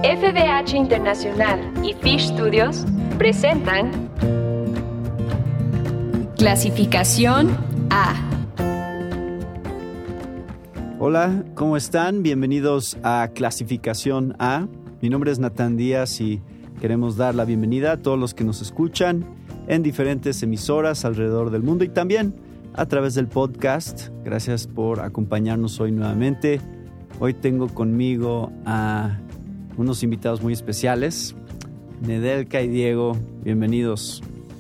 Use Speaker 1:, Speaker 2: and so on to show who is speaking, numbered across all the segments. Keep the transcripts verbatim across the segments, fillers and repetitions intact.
Speaker 1: F D H Internacional y Fish Studios presentan Clasificación A.
Speaker 2: Hola, ¿cómo están? Bienvenidos a Clasificación A. Mi nombre es Natán Díaz y queremos dar la bienvenida a todos los que nos escuchan en diferentes emisoras alrededor del mundo y también a través del podcast. Gracias por acompañarnos hoy nuevamente. Hoy tengo conmigo a unos invitados muy especiales, Nedelka y Diego. Bienvenidos.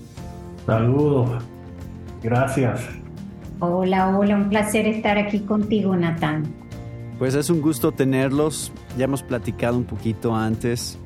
Speaker 3: Saludos. Gracias.
Speaker 4: Hola, hola, un placer estar aquí contigo, Natán.
Speaker 2: Pues es un gusto tenerlos. Ya hemos platicado un poquito antes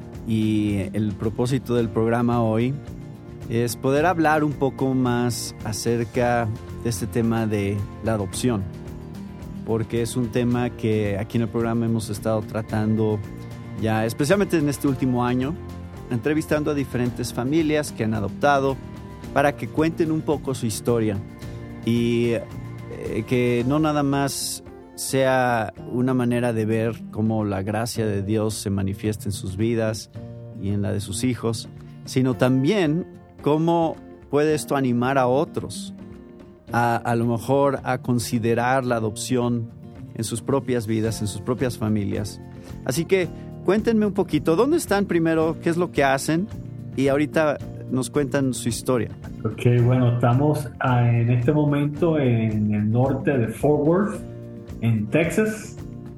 Speaker 2: y el propósito del programa hoy es poder hablar un poco más acerca de este tema de la adopción, porque es un tema que aquí en el programa hemos estado tratando ya, especialmente en este último año, entrevistando a diferentes familias que han adoptado para que cuenten un poco su historia y eh, que no nada más sea una manera de ver cómo la gracia de Dios se manifiesta en sus vidas y en la de sus hijos, sino también cómo puede esto animar a otros a, a lo mejor a considerar la adopción en sus propias vidas, en sus propias familias. Así que cuéntenme un poquito, ¿dónde están primero? ¿Qué es lo que hacen? Y ahorita nos cuentan su historia.
Speaker 3: Ok, bueno, estamos ah, en este momento en el norte de Fort Worth, en Texas.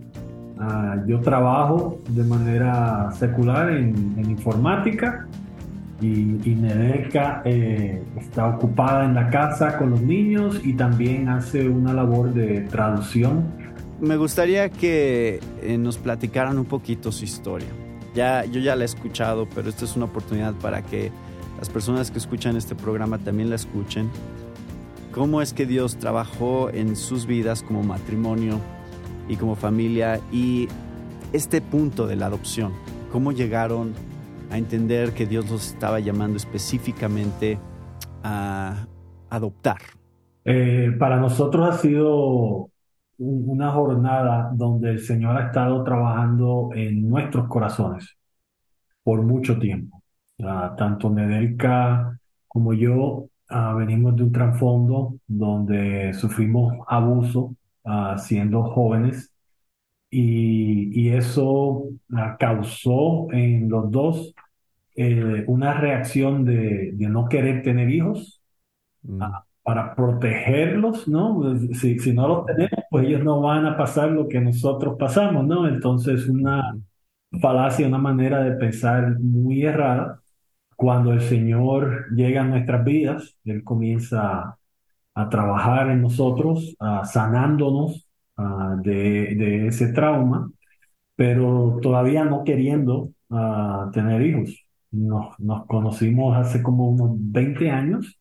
Speaker 3: Uh, yo trabajo de manera secular en, en informática y, y Nedelka eh, está ocupada en la casa con los niños y también hace una labor de traducción.
Speaker 2: Me gustaría que eh, nos platicaran un poquito su historia. Ya, yo ya la he escuchado, pero esta es una oportunidad para que las personas que escuchan este programa también la escuchen. ¿Cómo es que Dios trabajó en sus vidas como matrimonio y como familia? Y este punto de la adopción, ¿cómo llegaron a entender que Dios los estaba llamando específicamente a adoptar?
Speaker 3: Eh, para nosotros ha sido una jornada donde el Señor ha estado trabajando en nuestros corazones por mucho tiempo. Uh, tanto Nedelka como yo uh, venimos de un trasfondo donde sufrimos abuso uh, siendo jóvenes y, y eso uh, causó en los dos eh, una reacción de, de no querer tener hijos.
Speaker 2: Mm.
Speaker 3: uh, para protegerlos, ¿no? Si, si no los tenemos, pues ellos no van a pasar lo que nosotros pasamos, ¿no? Entonces, una falacia, una manera de pensar muy errada. Cuando el Señor llega a nuestras vidas, Él comienza a trabajar en nosotros, a sanándonos ah, de, de ese trauma, pero todavía no queriendo ah, tener hijos. Nos, nos conocimos hace como unos veinte años.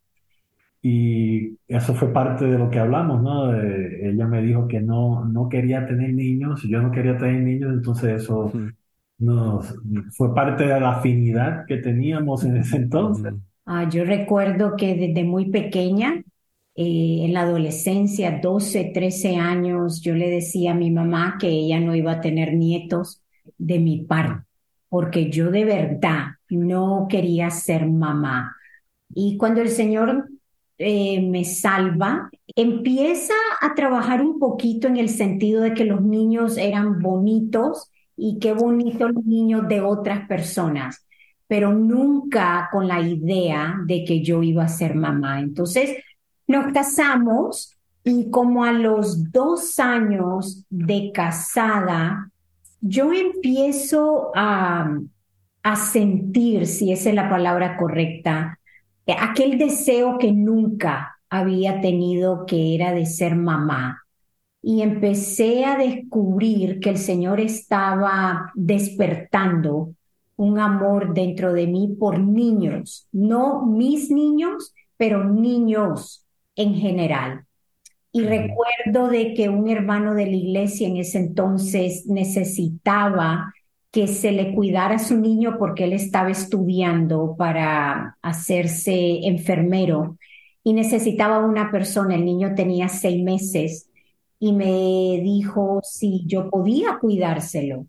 Speaker 3: Y eso fue parte de lo que hablamos, ¿no? De- ella me dijo que no, no quería tener niños, y yo no quería tener niños, entonces eso
Speaker 2: Mm.
Speaker 3: nos, fue parte de la afinidad que teníamos en ese entonces.
Speaker 2: Mm.
Speaker 4: Ah, yo recuerdo que desde muy pequeña, eh, en la adolescencia, doce, trece años, yo le decía a mi mamá que ella no iba a tener nietos de mi parte, porque yo de verdad no quería ser mamá. Y cuando el Señor eh, me salva, empieza a trabajar un poquito en el sentido de que los niños eran bonitos y qué bonitos los niños de otras personas, pero nunca con la idea de que yo iba a ser mamá. Entonces nos casamos y como a los dos años de casada, yo empiezo a, a sentir, si esa es la palabra correcta, eh, aquel deseo que nunca había tenido, que era de ser mamá. Y empecé a descubrir que el Señor estaba despertando un amor dentro de mí por niños, no mis niños, pero niños en general. Y recuerdo de que un hermano de la iglesia en ese entonces necesitaba que se le cuidara a su niño porque él estaba estudiando para hacerse enfermero y necesitaba una persona. El niño tenía seis meses y me dijo si yo podía cuidárselo.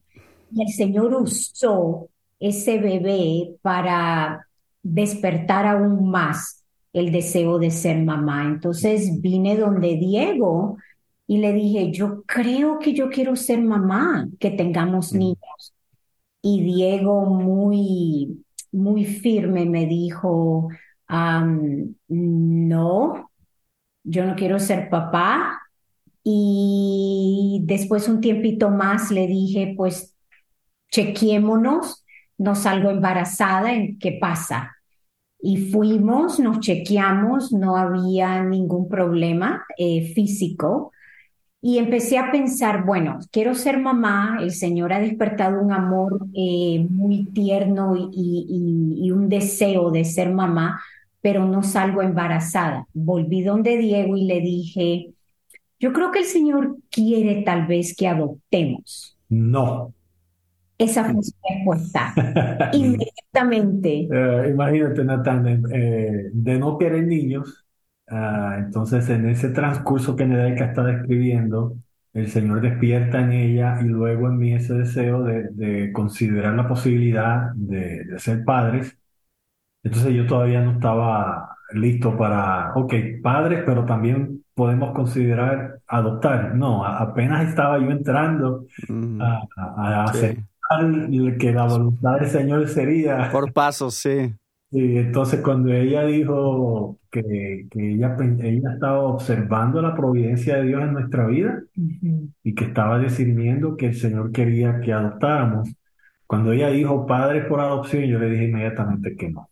Speaker 4: Y el Señor usó ese bebé para despertar aún más el deseo de ser mamá. Entonces vine donde Diego y le dije, yo creo que yo quiero ser mamá, que tengamos
Speaker 2: Mm,
Speaker 4: niños. Y Diego muy, muy firme me dijo, "Am, no, yo no quiero ser papá". Y después un tiempito más le dije, pues chequeémonos, no salgo embarazada, ¿en qué pasa? Y fuimos, nos chequeamos, no había ningún problema eh, físico. Y empecé a pensar, bueno, quiero ser mamá, el Señor ha despertado un amor eh, muy tierno y, y- y un deseo de ser mamá, pero no salgo embarazada. Volví donde Diego y le dije, yo creo que el Señor quiere tal vez que adoptemos.
Speaker 3: No.
Speaker 4: Esa fue su respuesta.
Speaker 2: mm,
Speaker 4: Inmediatamente.
Speaker 3: Eh, imagínate, Natán, eh, de no querer niños, ah, entonces en ese transcurso que Nedaika está describiendo, el Señor despierta en ella y luego en mí ese deseo de, de considerar la posibilidad de, de ser padres. Entonces yo todavía no estaba listo para, ok, padres, pero también podemos considerar adoptar. No, a- apenas estaba yo entrando
Speaker 2: mm,
Speaker 3: a, a- a
Speaker 2: sí.
Speaker 3: aceptar que la voluntad del Señor sería.
Speaker 2: Por pasos, sí.
Speaker 3: Y entonces cuando ella dijo que, que ella, pen- ella estaba observando la providencia de Dios en nuestra vida
Speaker 4: Ujú.
Speaker 3: y que estaba discerniendo que el Señor quería que adoptáramos, cuando ella dijo padres por adopción, yo le dije inmediatamente que no.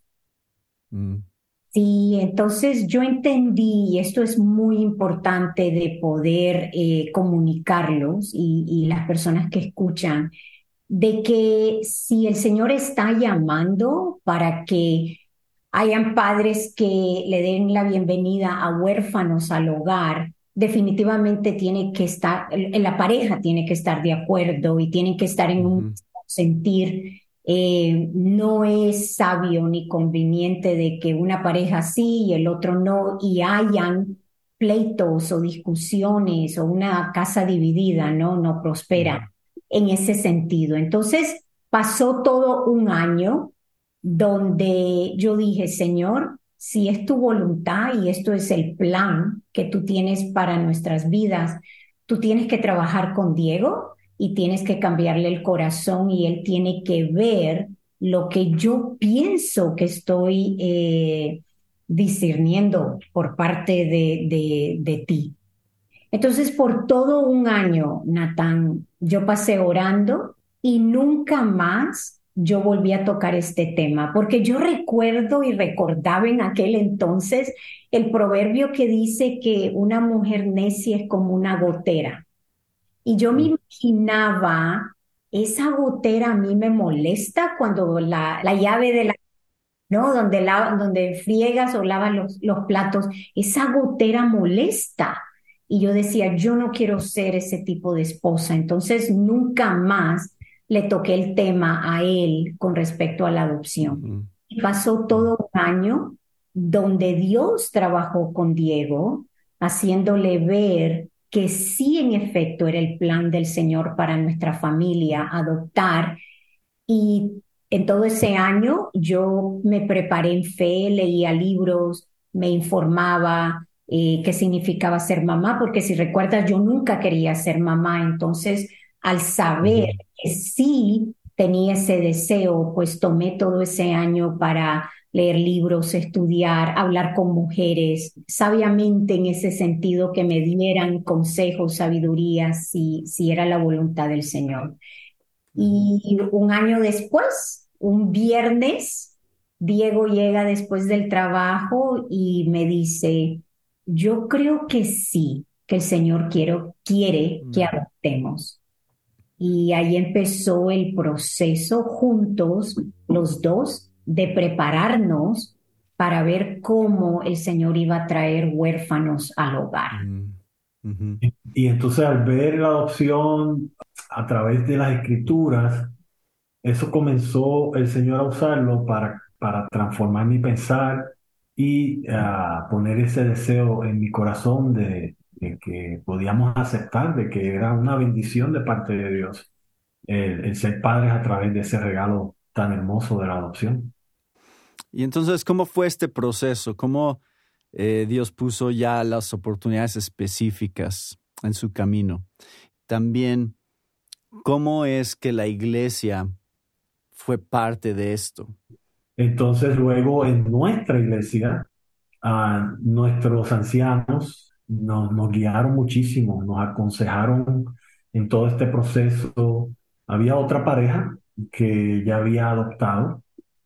Speaker 2: Mm,
Speaker 4: Sí, entonces yo entendí, y esto es muy importante de poder eh, comunicarlos y, y las personas que escuchan, de que si el Señor está llamando para que hayan padres que le den la bienvenida a huérfanos al hogar, definitivamente tiene que estar, la pareja tiene que estar de acuerdo y tienen que estar en un
Speaker 2: ujú,
Speaker 4: sentir. Eh, no es sabio ni conveniente de que una pareja sí y el otro no, y hayan pleitos o discusiones o una casa dividida, ¿no? No
Speaker 2: mm,
Speaker 4: prospera en ese sentido. Entonces, pasó todo un año donde yo dije, Señor, si es tu voluntad y esto es el plan que tú tienes para nuestras vidas, tú tienes que trabajar con Diego y tienes que cambiarle el corazón y él tiene que ver lo que yo pienso que estoy eh, discerniendo por parte de, de, de ti. Entonces, por todo un año, Natán, yo pasé orando y nunca más yo volví a tocar este tema, porque yo recuerdo y recordaba en aquel entonces el proverbio que dice que una mujer necia es como una gotera. Y yo me
Speaker 2: mm,
Speaker 4: imaginaba, esa gotera a mí me molesta cuando la, la llave de la, ¿no? Donde, la, donde friegas o lavas los, los platos, esa gotera molesta. Y yo decía, yo no quiero ser ese tipo de esposa. Entonces nunca más le toqué el tema a él con respecto a la adopción.
Speaker 2: ujú,
Speaker 4: Y pasó
Speaker 2: mm,
Speaker 4: todo un año donde Dios trabajó con Diego, haciéndole ver que sí, en efecto, era el plan del Señor para nuestra familia, adoptar. Y en todo ese año yo me preparé en fe, leía libros, me informaba eh, qué significaba ser mamá, porque si recuerdas, yo nunca quería ser mamá. Entonces, al saber
Speaker 3: Ujú.
Speaker 4: que sí tenía ese deseo, pues tomé todo ese año para leer libros, estudiar, hablar con mujeres, sabiamente en ese sentido que me dieran consejos, sabiduría, si, si era la voluntad del Señor.
Speaker 2: ujú,
Speaker 4: Y un año después, un viernes, Diego llega después del trabajo y me dice, yo creo que sí, que el Señor quiero, quiere que
Speaker 2: mm,
Speaker 4: adoptemos. Y ahí empezó el proceso juntos, los dos, de prepararnos para ver cómo el Señor iba a traer huérfanos al hogar.
Speaker 2: mm, ujú,
Speaker 3: Y, y entonces al ver la adopción a través de las escrituras, eso comenzó el Señor a usarlo para, para transformar mi pensar y a poner ese deseo en mi corazón de, de que podíamos aceptar, de que era una bendición de parte de Dios. el, el ser padres a través de ese regalo tan hermoso de la adopción.
Speaker 2: Y entonces, ¿cómo fue este proceso? ¿Cómo eh, Dios puso ya las oportunidades específicas en su camino? También, ¿cómo es que la iglesia fue parte de esto?
Speaker 3: Entonces, luego en nuestra iglesia, ah, nuestros ancianos nos, nos guiaron muchísimo, nos aconsejaron en todo este proceso. Había otra pareja que ya había adoptado,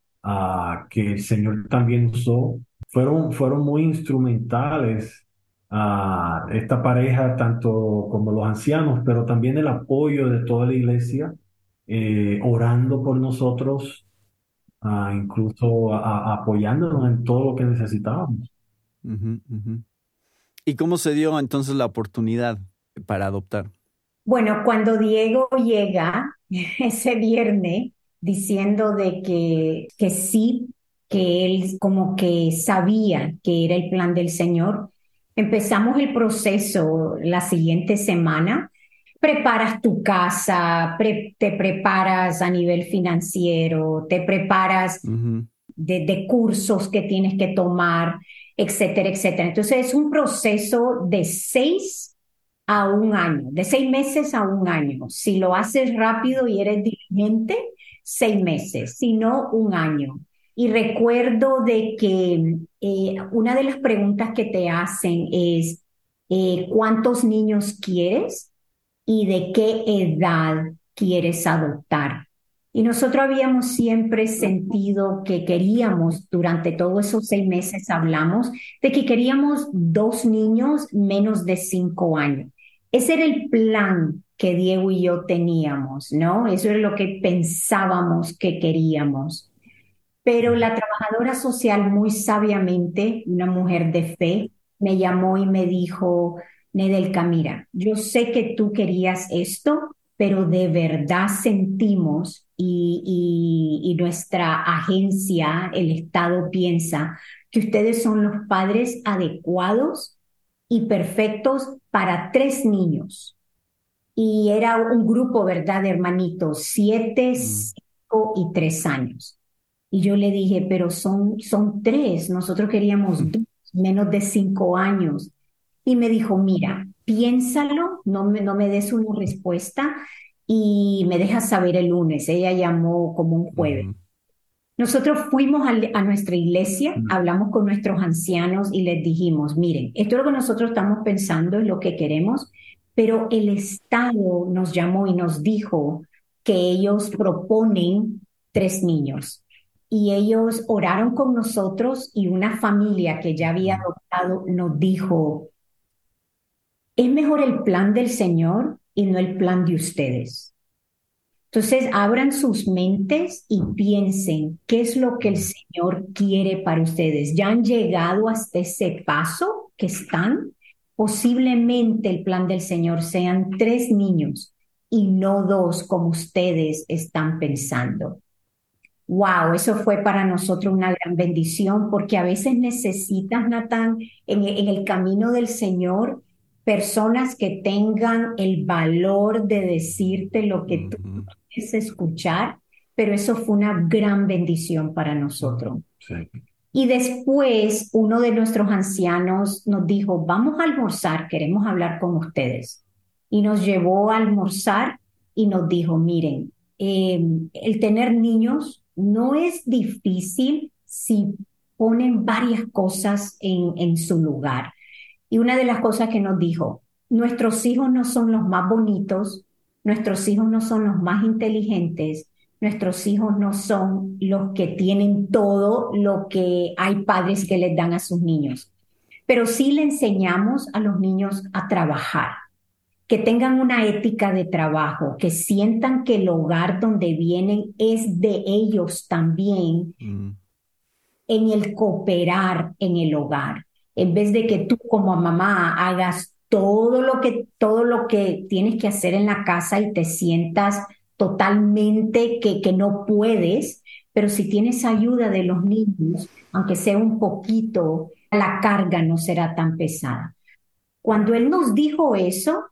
Speaker 3: ah, que el Señor también usó. Fueron, fueron muy instrumentales, ah, esta pareja, tanto como los ancianos, pero también el apoyo de toda la iglesia, eh, orando por nosotros, ah, incluso a- a- apoyándonos en todo lo que necesitábamos.
Speaker 2: Ujú, ujú. ¿Y cómo se dio entonces la oportunidad para adoptar?
Speaker 4: Bueno, cuando Diego llega ese viernes diciendo de que, que sí, que él como que sabía que era el plan del Señor, empezamos el proceso la siguiente semana. Preparas tu casa, pre- te preparas a nivel financiero, te preparas
Speaker 2: Ujú,
Speaker 4: de, de cursos que tienes que tomar, etcétera, etcétera. Entonces es un proceso de seis a un año, de seis meses a un año. Si lo haces rápido y eres diligente, seis meses, si no, un año. Y recuerdo de que eh, una de las preguntas que te hacen es, eh, ¿cuántos niños quieres y de qué edad quieres adoptar? Y nosotros habíamos siempre sentido que queríamos, durante todos esos seis meses hablamos, de que queríamos dos niños menos de cinco años. Ese era el plan que Diego y yo teníamos, ¿no? Eso era lo que pensábamos que queríamos. Pero la trabajadora social, muy sabiamente, una mujer de fe, me llamó y me dijo, Nedelka, mira, yo sé que tú querías esto, pero de verdad sentimos y, y, y nuestra agencia, el Estado, piensa que ustedes son los padres adecuados y perfectos para tres niños. Y era un grupo, ¿verdad?, de hermanitos, siete,
Speaker 2: mm,
Speaker 4: cinco y tres años. Y yo le dije, pero son, son tres, nosotros queríamos dos, menos de cinco años. Y me dijo, mira, piénsalo, no me, no me des una respuesta y me dejas saber el lunes. Ella llamó como un jueves.
Speaker 2: ujú,
Speaker 4: Nosotros fuimos al- a nuestra iglesia, hablamos con nuestros ancianos y les dijimos, miren, esto es lo que nosotros estamos pensando, es lo que queremos, pero el Estado nos llamó y nos dijo que ellos proponen tres niños. Y ellos oraron con nosotros y una familia que ya había
Speaker 2: ujú.
Speaker 4: adoptado nos dijo, es mejor el plan del Señor y no el plan de ustedes. Entonces, abran sus mentes y piensen qué es lo que el Señor quiere para ustedes. Ya han llegado hasta ese paso que están. Posiblemente el plan del Señor sean tres niños y no dos como ustedes están pensando. Wow, eso fue para nosotros una gran bendición porque a veces necesitas, Natán, en, en el camino del Señor, personas que tengan el valor de decirte lo que tú
Speaker 2: Ujú.
Speaker 4: quieres escuchar, pero eso fue una gran bendición para nosotros.
Speaker 3: Sí.
Speaker 4: Y después uno de nuestros ancianos nos dijo, vamos a almorzar, queremos hablar con ustedes. Y nos llevó a almorzar y nos dijo, miren, eh, el tener niños no es difícil si ponen varias cosas en, en su lugar. Y una de las cosas que nos dijo, nuestros hijos no son los más bonitos, nuestros hijos no son los más inteligentes, nuestros hijos no son los que tienen todo lo que hay padres que les dan a sus niños, pero sí le enseñamos a los niños a trabajar, que tengan una ética de trabajo, que sientan que el hogar donde vienen es de ellos también
Speaker 2: Mm,
Speaker 4: en el cooperar en el hogar, en vez de que tú como mamá hagas todo lo que, todo lo que tienes que hacer en la casa y te sientas totalmente que, que no puedes, pero si tienes ayuda de los niños, aunque sea un poquito, la carga no será tan pesada. Cuando él nos dijo eso,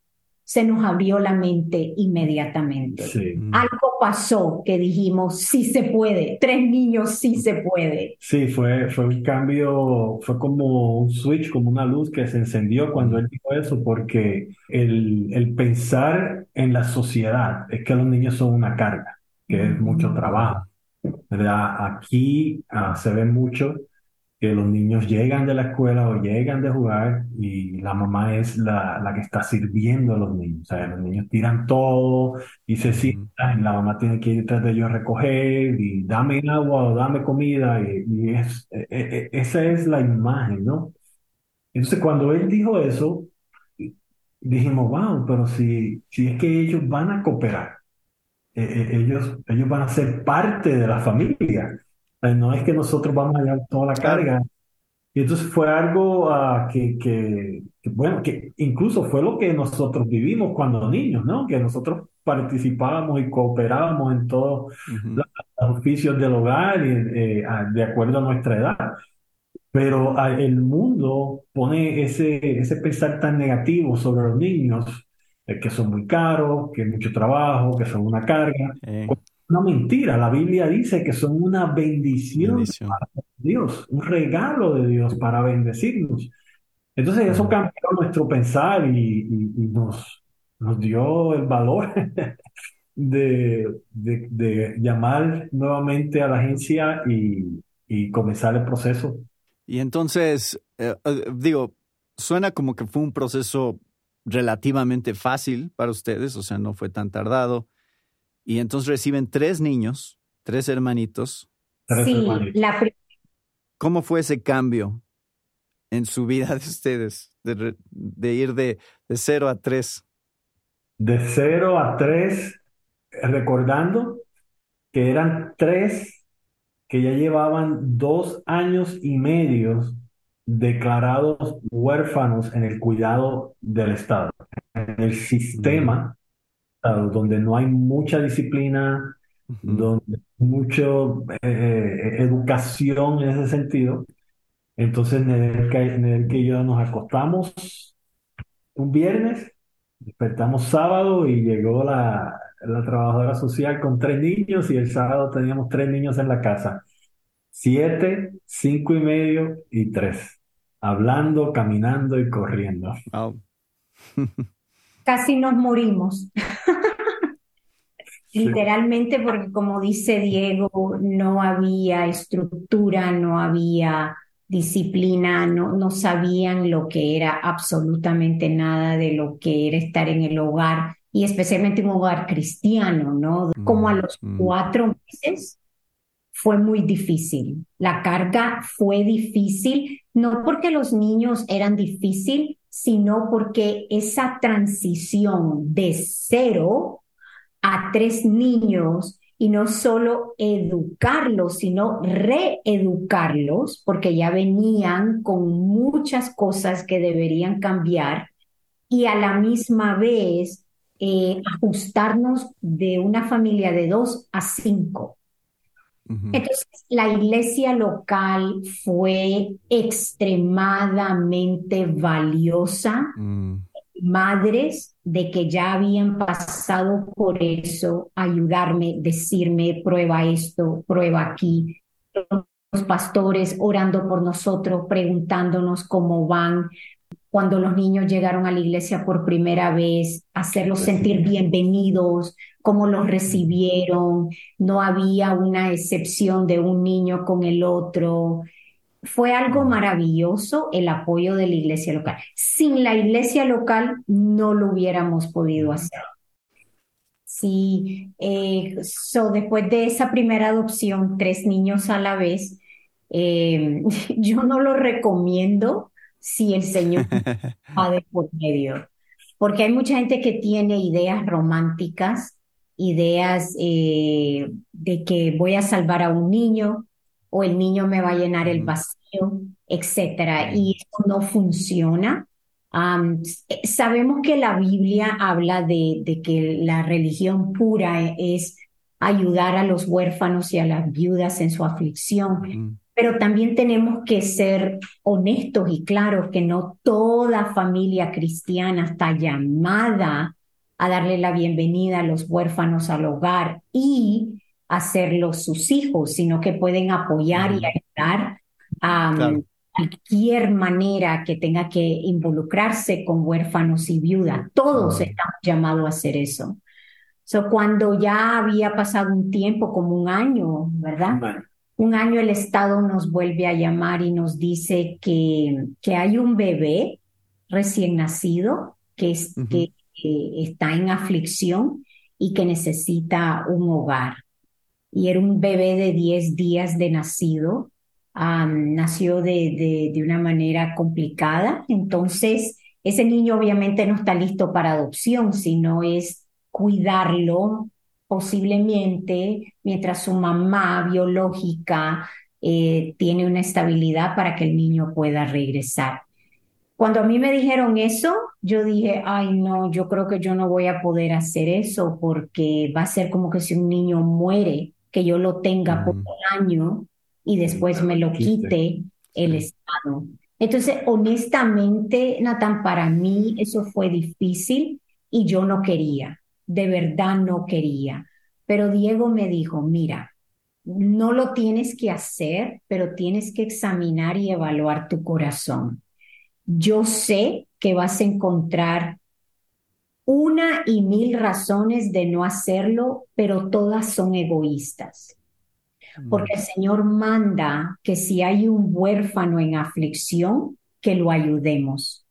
Speaker 4: se nos abrió la mente inmediatamente.
Speaker 3: Sí,
Speaker 4: Algo pasó que dijimos, sí se puede, tres niños sí se puede.
Speaker 3: sí, fue, fue un cambio, fue como un switch, como una luz que se encendió cuando él dijo eso, porque el, el pensar en la sociedad es que los niños son una carga, que es mucho trabajo, ¿verdad? Aquí ah, se ve mucho que los niños llegan de la escuela o llegan de jugar y la mamá es la, la que está sirviendo a los niños. O sea, los niños tiran todo y se sientan y la mamá tiene que ir detrás de ellos a recoger y dame agua o dame comida y, y es, e- e- e- esa es la imagen, ¿no? Entonces, cuando él dijo eso, dijimos, wow, pero si, si es que ellos van a cooperar, eh, eh, ellos, ellos van a ser parte de la familia. Eh, No es que nosotros vamos a llevar toda la
Speaker 2: Claro.
Speaker 3: carga. Y entonces fue algo ah, que, que, que, bueno, que incluso fue lo que nosotros vivimos cuando niños, ¿no? Que nosotros participábamos y cooperábamos en todos
Speaker 2: Ujú.
Speaker 3: los los oficios del hogar y, eh, ah, de acuerdo a nuestra edad. Pero ah, el mundo pone ese, ese pensar tan negativo sobre los niños, eh, que son muy caros, que es mucho trabajo, que son una carga.
Speaker 2: Eh,
Speaker 3: Una mentira, la Biblia dice que son una bendición de
Speaker 2: bendición.
Speaker 3: Dios, un regalo de Dios para bendecirnos. Entonces eso
Speaker 2: Ujú.
Speaker 3: cambió nuestro pensar y, y- y nos, nos dio el valor de, de- de llamar nuevamente a la agencia y, y comenzar el proceso.
Speaker 2: Y entonces, eh, eh, digo, suena como que fue un proceso relativamente fácil para ustedes, o sea, no fue tan tardado. Y entonces reciben tres niños, tres hermanitos.
Speaker 3: Tres
Speaker 4: Sí,
Speaker 3: hermanitos.
Speaker 4: la pri-
Speaker 2: ¿Cómo fue ese cambio en su vida de ustedes, de, re- de ir de, de cero a tres?
Speaker 3: De cero a tres, recordando que eran tres que ya llevaban dos años y medio declarados huérfanos en el cuidado del Estado, en el
Speaker 2: Mm,
Speaker 3: sistema, Estado, donde no hay mucha disciplina,
Speaker 2: ujú.
Speaker 3: donde mucho eh, eh, educación en ese sentido. Entonces, Nedelka, Nedelka y yo nos acostamos un viernes, despertamos sábado y llegó la, la trabajadora social con tres niños y el sábado teníamos tres niños en la casa. Siete, cinco y medio y tres. Hablando, caminando y corriendo.
Speaker 2: Wow.
Speaker 4: casi nos morimos.
Speaker 3: Sí.
Speaker 4: Literalmente, porque como dice Diego, no había estructura, no había disciplina, no, no sabían lo que era absolutamente nada de lo que era estar en el hogar y especialmente un hogar cristiano, ¿no? Como a
Speaker 2: Mm,
Speaker 4: los
Speaker 2: mm,
Speaker 4: cuatro meses fue muy difícil. La carga fue difícil, no porque los niños eran difícil, sino porque esa transición de cero a tres niños y no solo educarlos, sino reeducarlos, porque ya venían con muchas cosas que deberían cambiar y a la misma vez eh, ajustarnos de una familia de dos a cinco.
Speaker 2: ujú.
Speaker 4: Entonces, la iglesia local fue extremadamente valiosa,
Speaker 2: Mm,
Speaker 4: madres de que ya habían pasado por eso, ayudarme, decirme, prueba esto, prueba aquí. Los pastores orando por nosotros, preguntándonos cómo van. Cuando los niños llegaron a la iglesia por primera vez, hacerlos sentir bienvenidos, cómo los recibieron, no había una excepción de un niño con el otro. Fue algo
Speaker 2: mm,
Speaker 4: maravilloso el apoyo de la iglesia local. Sin la iglesia local no lo hubiéramos podido
Speaker 2: mm.
Speaker 4: hacer. Sí, eh, so, después de esa primera adopción, tres niños a la vez, eh, yo no lo recomiendo si el Señor va de por medio, porque hay mucha gente que tiene ideas románticas, ideas eh, de que voy a salvar a un niño o el niño me va a llenar el
Speaker 2: Ujú.
Speaker 4: vacío, etcétera,
Speaker 2: Mm,
Speaker 4: y eso no funciona. Am, s- eh, sabemos que la Biblia habla de, de que la religión pura e- es ayudar a los huérfanos y a las viudas en su aflicción,
Speaker 2: ujú.
Speaker 4: pero también tenemos que ser honestos y claros que no toda familia cristiana está llamada a darle la bienvenida a los huérfanos al hogar y hacerlos sus hijos, sino que pueden apoyar y ayudar a
Speaker 2: Claro.
Speaker 4: cualquier manera que tenga que involucrarse con huérfanos y viudas. Todos estamos llamados a hacer eso. So, cuando ya había pasado un tiempo, como un año, ¿verdad?
Speaker 3: Bueno,
Speaker 4: Un año el Estado nos vuelve a llamar y nos dice que, que hay un bebé recién nacido que, es,
Speaker 2: Ujú.
Speaker 4: que eh, está en aflicción y que necesita un hogar. Y era un bebé de diez días de nacido. Am, nació de, de, de una manera complicada. Entonces, ese niño obviamente no está listo para adopción, sino es cuidarlo posiblemente mientras su mamá biológica eh, tiene una estabilidad para que el niño pueda regresar. Cuando a mí me dijeron eso, yo dije, ay no, yo creo que yo no voy a poder hacer eso porque va a ser como que si un niño muere, que yo lo tenga por
Speaker 2: Mm.
Speaker 4: un año y después me lo quite el
Speaker 2: Sí.
Speaker 4: Estado. Entonces, honestamente, Nathan, para mí eso fue difícil y yo no quería, de verdad no quería. Pero Diego me dijo, mira, no lo tienes que hacer, pero tienes que examinar y evaluar tu corazón. Yo sé que vas a encontrar una y mil razones de no hacerlo, pero todas son egoístas. Porque el Señor manda que si hay un huérfano en aflicción, que lo ayudemos.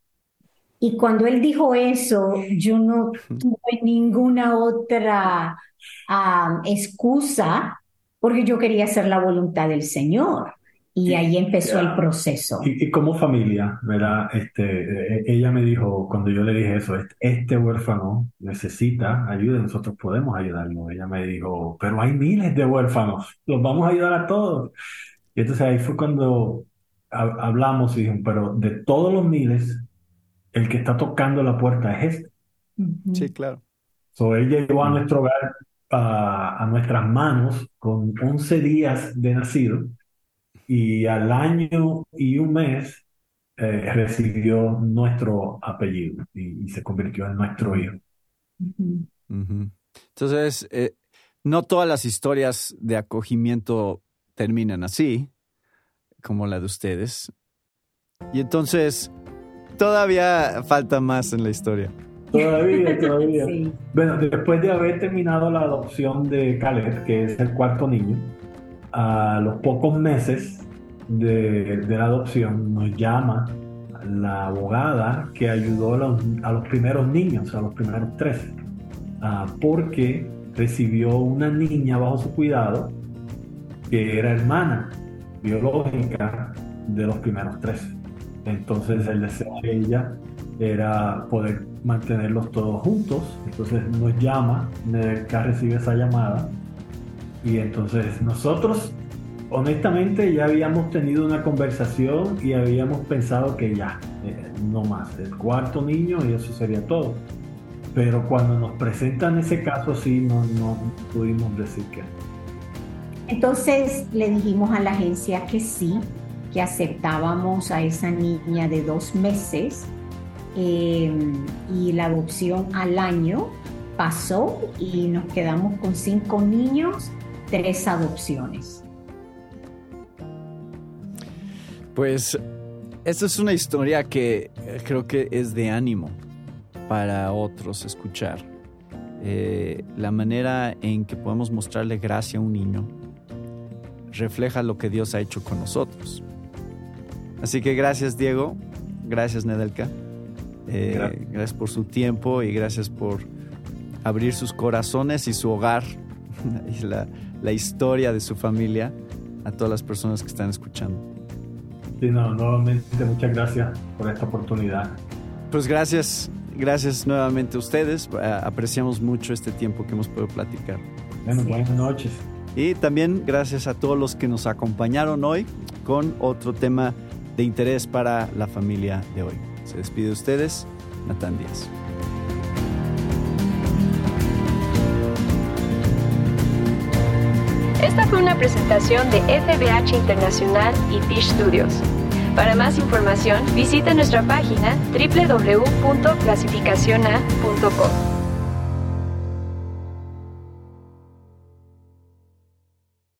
Speaker 4: Y cuando Él dijo eso, yo no tuve ninguna otra ah, excusa, porque yo quería hacer la voluntad del Señor. Y
Speaker 3: Sí,
Speaker 4: ahí empezó el
Speaker 3: ya.
Speaker 4: proceso.
Speaker 3: Y, y como familia, ¿verdad? Este, eh, ella me dijo, cuando yo le dije eso, este, este huérfano necesita ayuda, nosotros podemos ayudarlo. Ella me dijo, pero hay miles de huérfanos, los vamos a ayudar a todos. Y entonces ahí fue cuando ha- hablamos y dijimos, pero de todos los miles, el que está tocando la puerta es este.
Speaker 4: Ujú.
Speaker 2: Sí, claro.
Speaker 3: So, él llegó a
Speaker 2: Mm.
Speaker 3: nuestro hogar, a, a nuestras manos, con once días de nacido, y al año y un mes eh, recibió nuestro apellido y, y se convirtió en nuestro hijo.
Speaker 4: Ujú.
Speaker 2: Ujú. Entonces, eh, no todas las historias de acogimiento terminan así, como la de ustedes. Y entonces, todavía falta más en la historia.
Speaker 3: Todavía, todavía.
Speaker 4: Sí.
Speaker 3: Bueno, después de haber terminado la adopción de Caleb, que es el cuarto niño, a los pocos meses de, de la adopción nos llama la abogada que ayudó a los, a los primeros niños, a los primeros tres, ah, porque recibió una niña bajo su cuidado que era hermana biológica de los primeros tres. Entonces el deseo de ella era poder mantenerlos todos juntos. Entonces nos llama, Nedelka recibe esa llamada y entonces nosotros honestamente ya habíamos tenido una conversación y habíamos pensado que ya, eh, no más, el cuarto niño y eso sería todo. Pero cuando nos presentan ese caso sí, no, no pudimos decir que no.
Speaker 4: Entonces le dijimos a la agencia que sí, que aceptábamos a esa niña de dos meses eh, y la adopción al año pasó y nos quedamos con cinco niños, tres adopciones.
Speaker 2: Pues esta es una historia que eh, creo que es de ánimo para otros escuchar. Eh, la manera en que podemos mostrarle gracia a un niño refleja lo que Dios ha hecho con nosotros. Así que gracias, Diego. Gracias, Nedelka. Eh,
Speaker 3: Gracias.
Speaker 2: gracias por su tiempo y gracias por abrir sus corazones y su hogar y la, la historia de su familia a todas las personas que están escuchando.
Speaker 3: Sí, no, nuevamente muchas gracias por esta oportunidad.
Speaker 2: Pues gracias, gracias nuevamente a ustedes. Eh, apreciamos mucho este tiempo que hemos podido platicar.
Speaker 3: Bueno,
Speaker 4: Sí.
Speaker 3: buenas noches.
Speaker 2: Y también gracias a todos los que nos acompañaron hoy con otro tema de interés para la familia de hoy. Se despide de ustedes, Natán Díaz.
Speaker 1: Esta fue una presentación de F B H Internacional y Fish Studios. Para más información, visita nuestra página doble u doble u doble u punto clasificacion a punto com.